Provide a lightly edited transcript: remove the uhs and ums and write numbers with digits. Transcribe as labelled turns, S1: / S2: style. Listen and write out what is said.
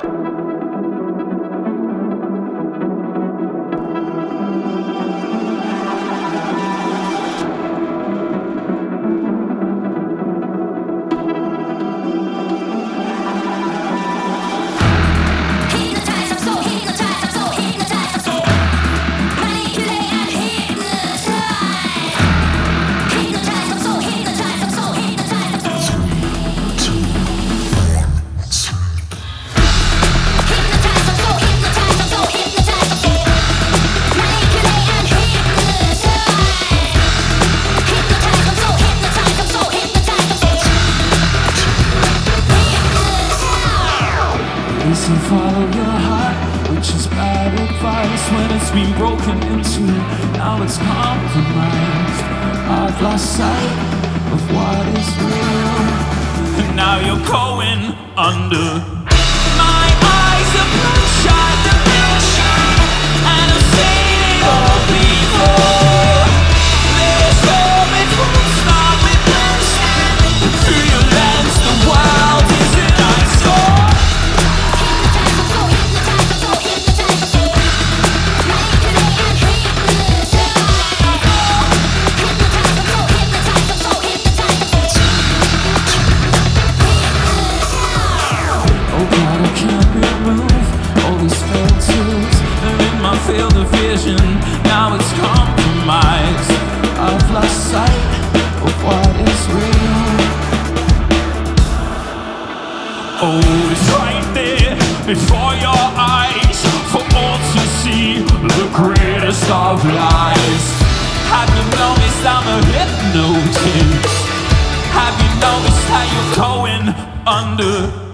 S1: Listen, follow your heart, which is bad advice when it's been broken into. Now it's compromised. I've lost sight of what is real, and now you're going under. My eyes are bloodshot, the moonshine, and I've seen it all before. This moment won't start with moonshine. Through your lens, the world is an eyesore. Field of vision, now it's compromised. I've lost sight of what is real. Oh, it's right there before your eyes, for all to see, the greatest of lies. Have you noticed I'm a hypnotist? Have you noticed how you're going under?